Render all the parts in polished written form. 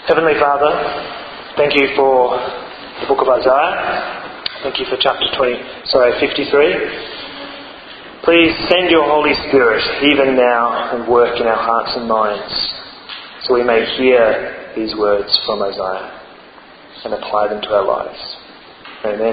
Heavenly Father, thank you for the book of Isaiah. Thank you for chapter 53. Please send your Holy Spirit even now and work in our hearts and minds so we may hear these words from Isaiah and apply them to our lives. Amen.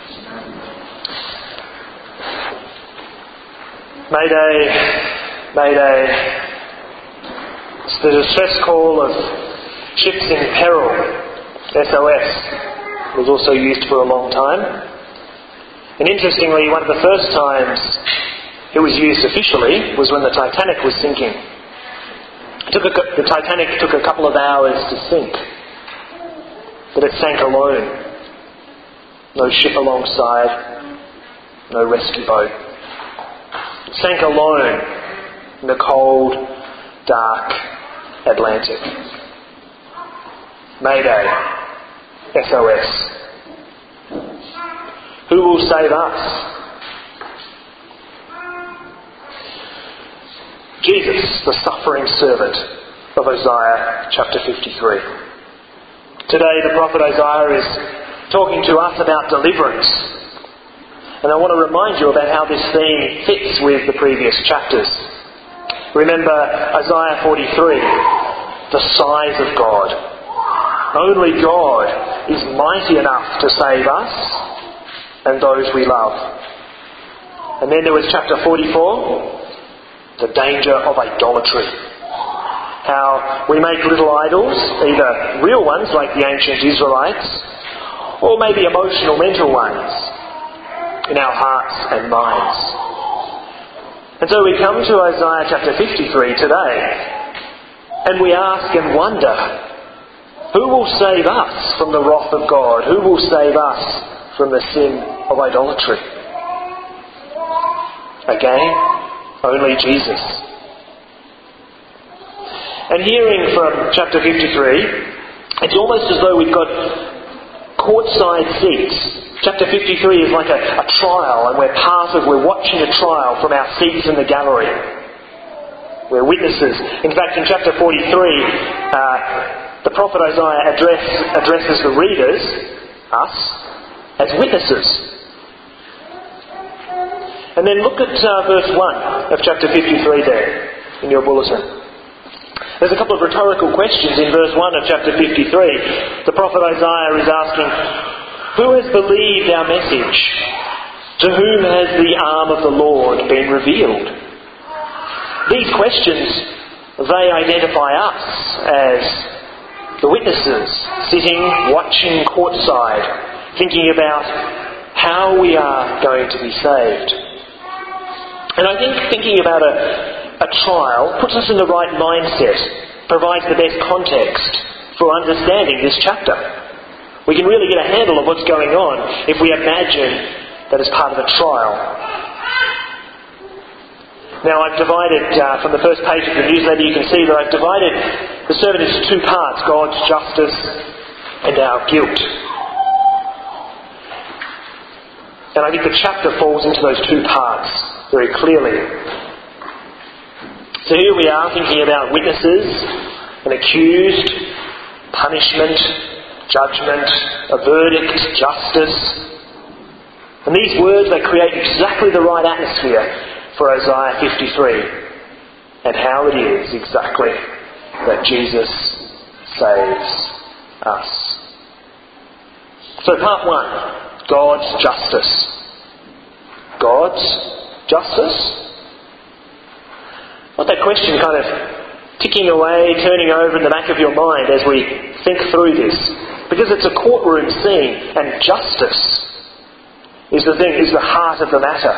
Mayday, Mayday. It's the distress call of ships in peril. SOS was also used for a long time. And interestingly, one of the first times it was used officially was when the Titanic was sinking. The Titanic took a couple of hours to sink, but it sank alone. No ship alongside, no rescue boat. It sank alone in the cold, dark Atlantic. Mayday, SOS. Who will save us? Jesus, the suffering servant of Isaiah chapter 53. Today the prophet Isaiah is talking to us about deliverance. And I want to remind you about how this theme fits with the previous chapters. Remember Isaiah 43, the size of God. Only God is mighty enough to save us and those we love. And then there was chapter 44, the danger of idolatry. How we make little idols, either real ones like the ancient Israelites, or maybe emotional, mental ones in our hearts and minds. And so we come to Isaiah chapter 53 today, and we ask and wonder, who will save us from the wrath of God? Who will save us from the sin of idolatry? Again, only Jesus. And hearing from chapter 53, it's almost as though we've got courtside seats. Chapter 53 is like a trial, and we're watching a trial from our seats in the gallery. We're witnesses. In fact, in chapter 43, the prophet Isaiah addresses the readers, us, as witnesses. And then look at verse 1 of chapter 53 there in your bulletin. There's a couple of rhetorical questions in verse 1 of chapter 53. The prophet Isaiah is asking, who has believed our message? To whom has the arm of the Lord been revealed? These questions, they identify us as the witnesses sitting, watching courtside, thinking about how we are going to be saved. And I think thinking about a trial puts us in the right mindset, provides the best context for understanding this chapter. We can really get a handle of what's going on if we imagine that as part of a trial. Now I've divided, from the first page of the newsletter you can see that I've divided the sermon into two parts, God's justice and our guilt. And I think the chapter falls into those two parts very clearly. So here we are thinking about witnesses, an accused, punishment, judgment, a verdict, justice. And these words, they create exactly the right atmosphere for Isaiah 53 and how it is exactly that Jesus saves us. So part 1, God's justice. God's justice? Let that question kind of ticking away, turning over in the back of your mind as we think through this. Because it's a courtroom scene, and justice is the heart of the matter.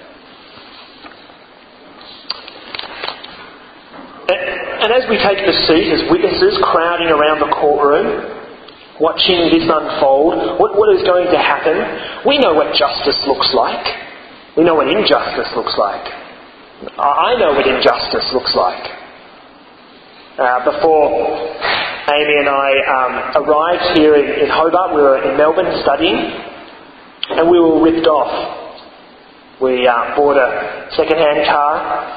And as we take the seat as witnesses crowding around the courtroom, watching this unfold, what is going to happen, we know what justice looks like. We know what injustice looks like. I know what injustice looks like. Before Amy and I arrived here in Hobart, we were in Melbourne studying, and we were ripped off. We bought a second-hand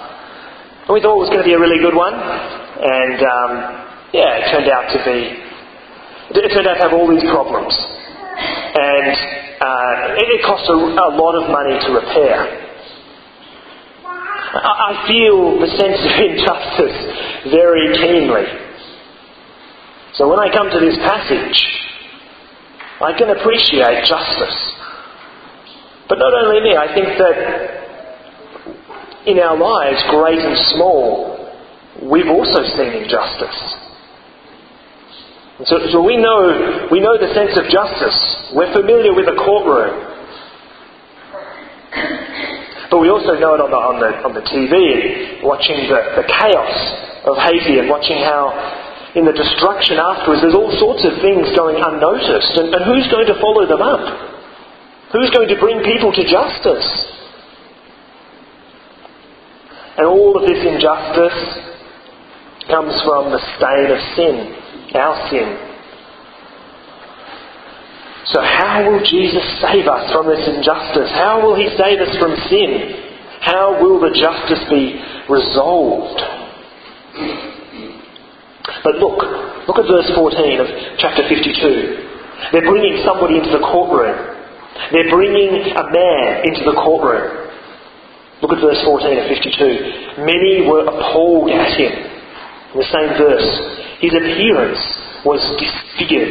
car, and we thought it was going to be a really good one, and it turned out to be It turned out to have all these problems. And it cost a lot of money to repair. I feel the sense of injustice very keenly. So when I come to this passage, I can appreciate justice. But not only me, I think that in our lives, great and small, we've also seen injustice. So we know the sense of justice. We're familiar with the courtroom. But we also know it on the TV, watching the chaos of Haiti and watching how in the destruction afterwards there's all sorts of things going unnoticed. And who's going to follow them up? Who's going to bring people to justice? And all of this injustice comes from the stain of sin, our sin. So how will Jesus save us from this injustice? How will he save us from sin? How will the justice be resolved? But look at verse 14 of chapter 52. They're bringing somebody into the courtroom. They're bringing a man into the courtroom. Look at verse 14 of 52. Many were appalled at him. In the same verse, his appearance was disfigured.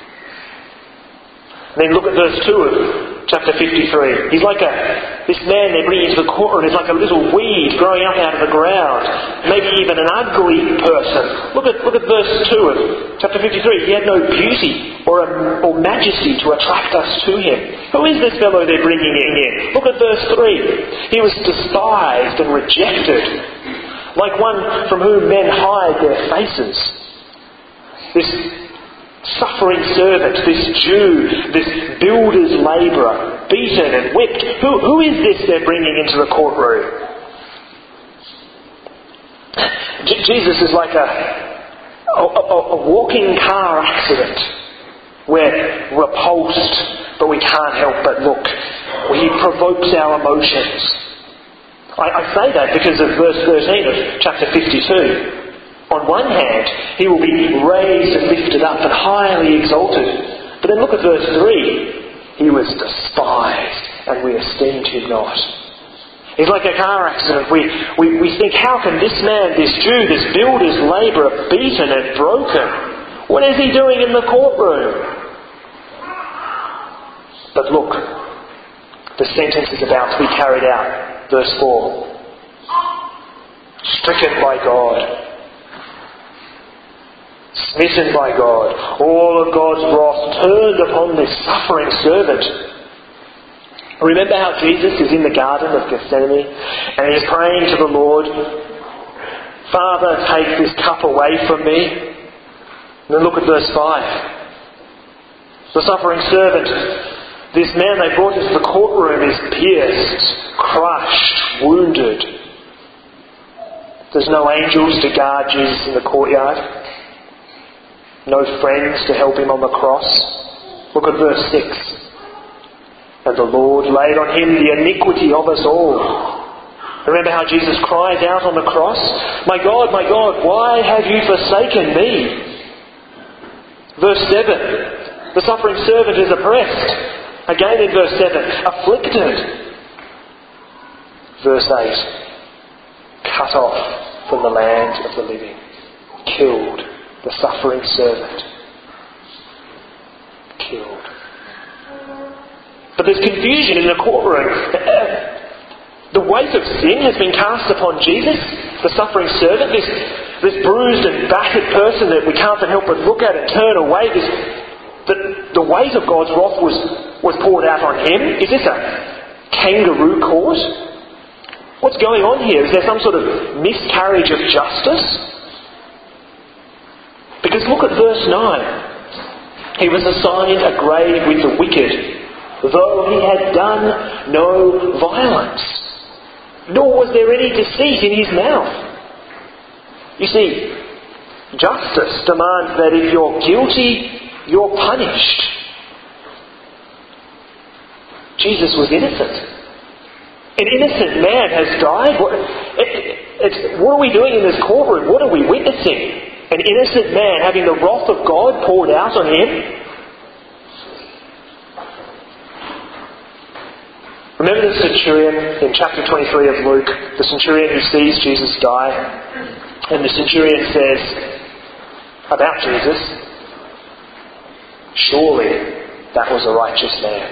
And then look at verse 2 of chapter 53. He's like this man they're bringing into the courtroom is like a little weed growing up out of the ground. Maybe even an ugly person. Look at verse 2 of chapter 53. He had no beauty or majesty to attract us to him. Who is this fellow they're bringing in? Look at verse 3. He was despised and rejected, like one from whom men hide their faces. This suffering servant, this Jew, this builder's labourer, beaten and whipped. Who is this they're bringing into the courtroom? Jesus is like a walking car accident. We're repulsed, but we can't help but look. He provokes our emotions. I say that because of verse 13 of chapter 52. On one hand, he will be raised and lifted up and highly exalted. But then look at verse 3. He was despised and we esteemed him not. He's like a car accident. We think, how can this man, this Jew, this builder's labourer, beaten and broken? What is he doing in the courtroom? But look, the sentence is about to be carried out. Verse 4. Stricken by God. Smitten by God, all of God's wrath turned upon this suffering servant. Remember how Jesus is in the Garden of Gethsemane and he's praying to the Lord, Father, take this cup away from me. And then look at verse 5. The suffering servant, this man they brought into the courtroom, is pierced, crushed, wounded. There's no angels to guard Jesus in the courtyard. No friends to help him on the cross. Look at verse 6. And the Lord laid on him the iniquity of us all. Remember how Jesus cries out on the cross? My God, why have you forsaken me? Verse 7. The suffering servant is oppressed. Again in verse 7. Afflicted. Verse 8. Cut off from the land of the living. Killed. The suffering servant. Killed. But there's confusion in the courtroom. The weight of sin has been cast upon Jesus, the suffering servant, this bruised and battered person that we can't help but look at and turn away. The weight of God's wrath was poured out on him. Is this a kangaroo court? What's going on here? Is there some sort of miscarriage of justice? Because look at verse 9. He was assigned a grave with the wicked, though he had done no violence, nor was there any deceit in his mouth. You see, justice demands that if you're guilty, you're punished. Jesus was innocent. An innocent man has died. What are we doing in this courtroom? What are we witnessing? An innocent man having the wrath of God poured out on him? Remember the centurion in chapter 23 of Luke, the centurion who sees Jesus die, and the centurion says about Jesus, surely that was a righteous man.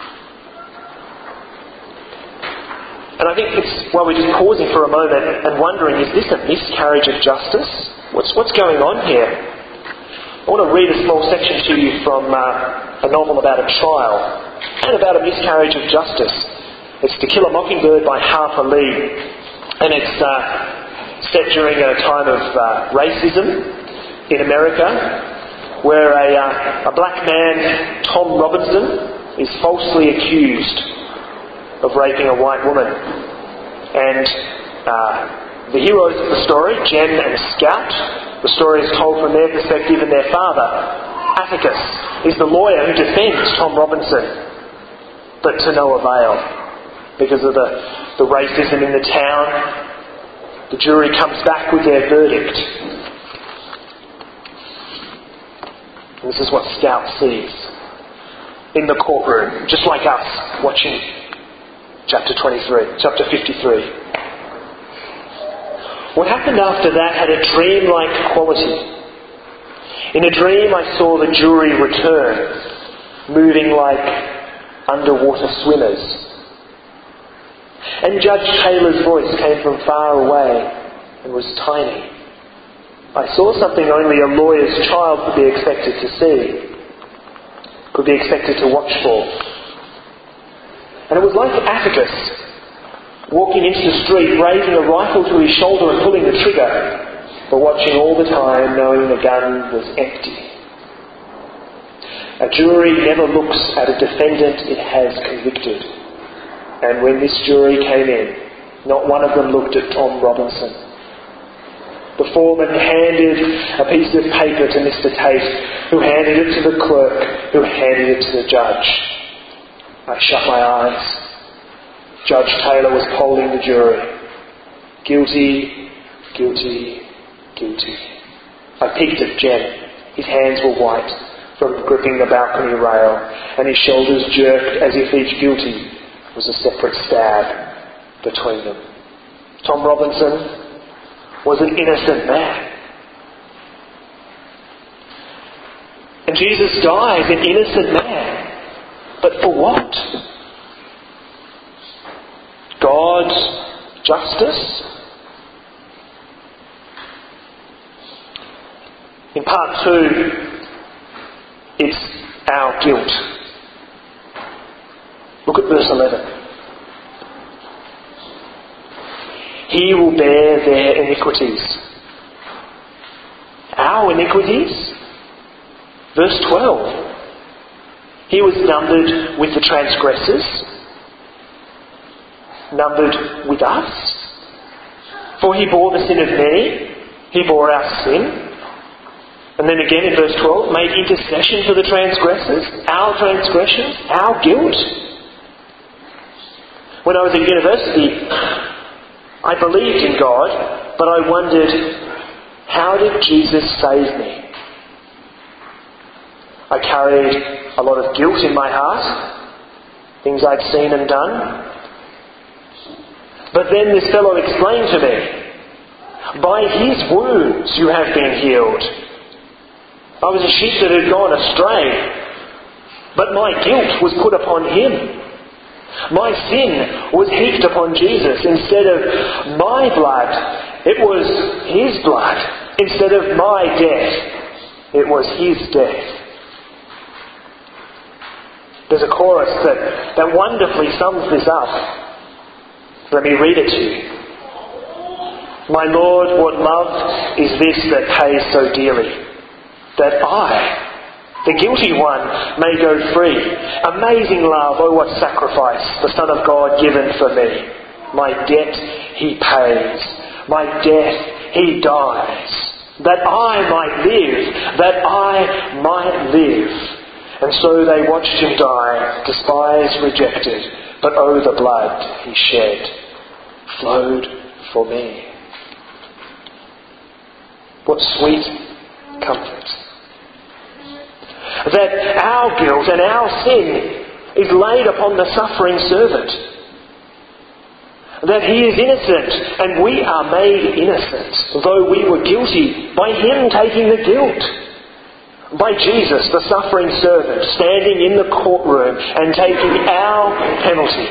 And I think it's while we're just pausing for a moment and wondering, is this a miscarriage of justice? What's going on here? I want to read a small section to you from a novel about a trial and about a miscarriage of justice. It's To Kill a Mockingbird by Harper Lee, and it's set during a time of racism in America, where a black man, Tom Robinson, is falsely accused of raping a white woman. And the heroes of the story, Jen and Scout, the story is told from their perspective, and their father, Atticus, is the lawyer who defends Tom Robinson, but to no avail. Because of the racism in the town, the jury comes back with their verdict. And this is what Scout sees in the courtroom, just like us watching chapter 53. What happened after that had a dream-like quality. In a dream I saw the jury return, moving like underwater swimmers. And Judge Taylor's voice came from far away and was tiny. I saw something only a lawyer's child could be expected to see, could be expected to watch for. And it was like Atticus walking into the street, raising a rifle to his shoulder and pulling the trigger, but watching all the time, knowing the gun was empty. A jury never looks at a defendant it has convicted. And when this jury came in, not one of them looked at Tom Robinson. The foreman handed a piece of paper to Mr. Tate, who handed it to the clerk, who handed it to the judge. I shut my eyes. Judge Taylor was polling the jury. Guilty, guilty, guilty. I peeked at Jen. His hands were white from gripping the balcony rail, and his shoulders jerked as if each guilty was a separate stab between them. Tom Robinson was an innocent man. And Jesus dies an innocent man. But for what? God's justice? In part 2, it's our guilt. Look at verse 11. He will bear their iniquities. Our iniquities? Verse 12. He was numbered with the transgressors, numbered with us. For he bore the sin of many, he bore our sin. And then again in verse 12, made intercession for the transgressors, our transgressions, our guilt. When I was at university, I believed in God, but I wondered, how did Jesus save me? I carried a lot of guilt in my heart, things I'd seen and done. But then this fellow explained to me, by his wounds you have been healed. I was a sheep that had gone astray, but my guilt was put upon him. My sin was heaped upon Jesus. Instead of my blood, it was his blood. Instead of my death, it was his death. There's a chorus that wonderfully sums this up. Let me read it to you. My Lord, what love is this that pays so dearly, that I, the guilty one, may go free. Amazing love, oh what sacrifice, the Son of God given for me. My debt he pays, my death he dies, that I might live, that I might live. And so they watched him die, despised, rejected, but oh the blood he shed flowed for me. What sweet comfort. That our guilt and our sin is laid upon the suffering servant. That he is innocent and we are made innocent, though we were guilty, by him taking the guilt. By Jesus, the suffering servant, standing in the courtroom and taking our penalty.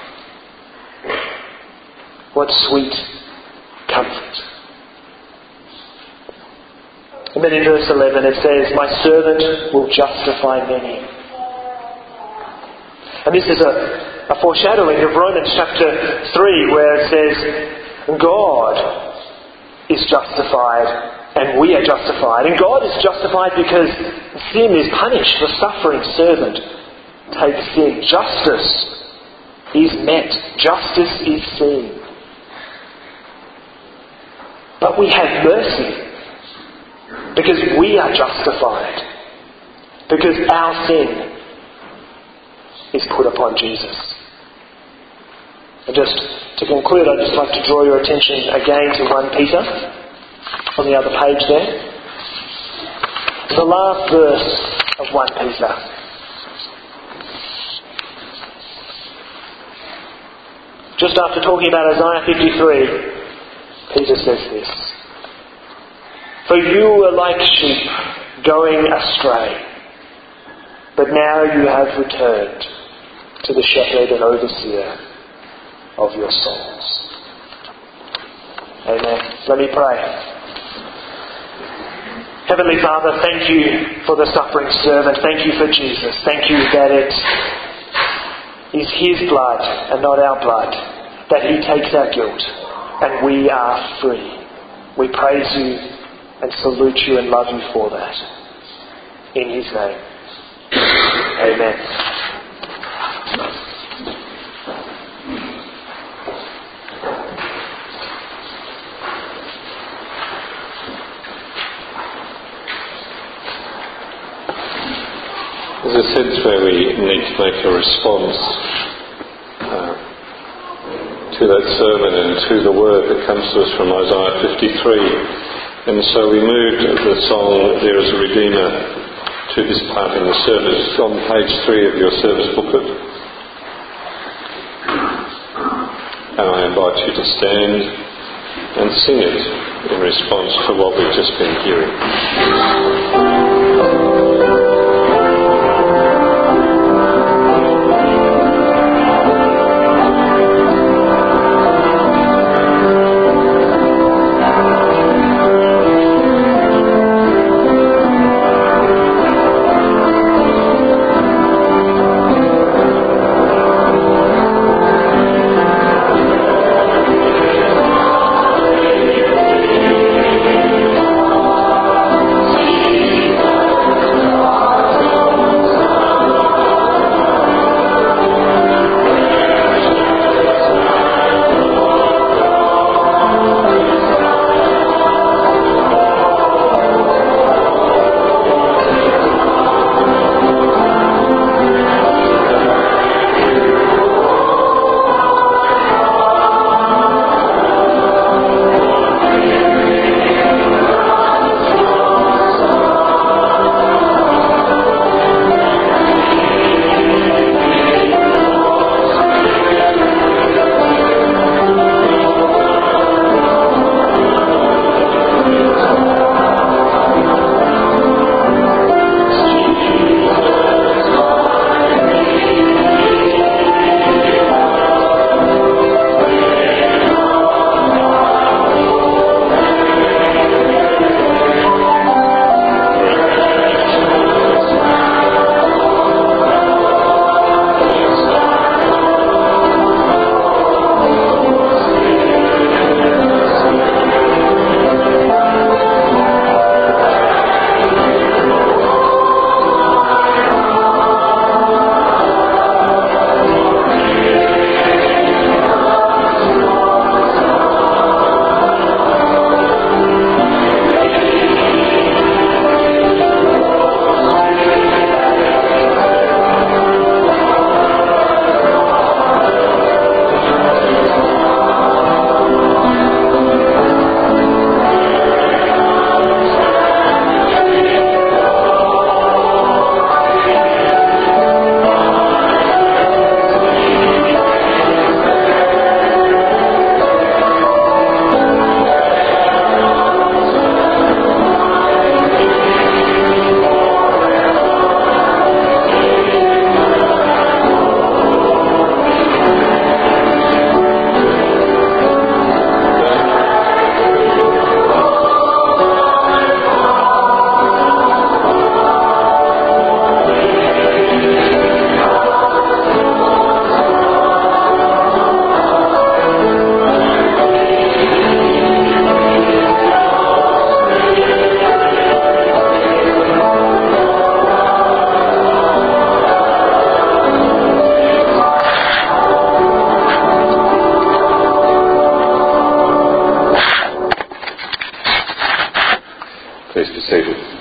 What sweet comfort. And then in verse 11 it says, "My servant will justify many." And this is a foreshadowing of Romans chapter 3, where it says, God is justified and we are justified. And God is justified because sin is punished. The suffering servant takes sin. Justice is met. Justice is seen. But we have mercy because we are justified. Because our sin is put upon Jesus. And just to conclude, I'd just like to draw your attention again to 1 Peter on the other page there. The last verse of 1 Peter. Just after talking about Isaiah 53, Peter says this: "For you were like sheep going astray, but now you have returned to the shepherd and overseer of your souls." Amen. Let me pray. Heavenly Father, thank you for the suffering servant. Thank you for Jesus. Thank you that it is his blood and not our blood, that he takes our guilt and we are free. We praise you and salute you and love you for that. In his name. Amen. There's a sense where we need to make a response to that sermon and to the word that comes to us from Isaiah 53. And so we moved the song, "There is a Redeemer," to this part in the service. It's on page 3 of your service booklet. And I invite you to stand and sing it in response to what we've just been hearing. See Please be seated.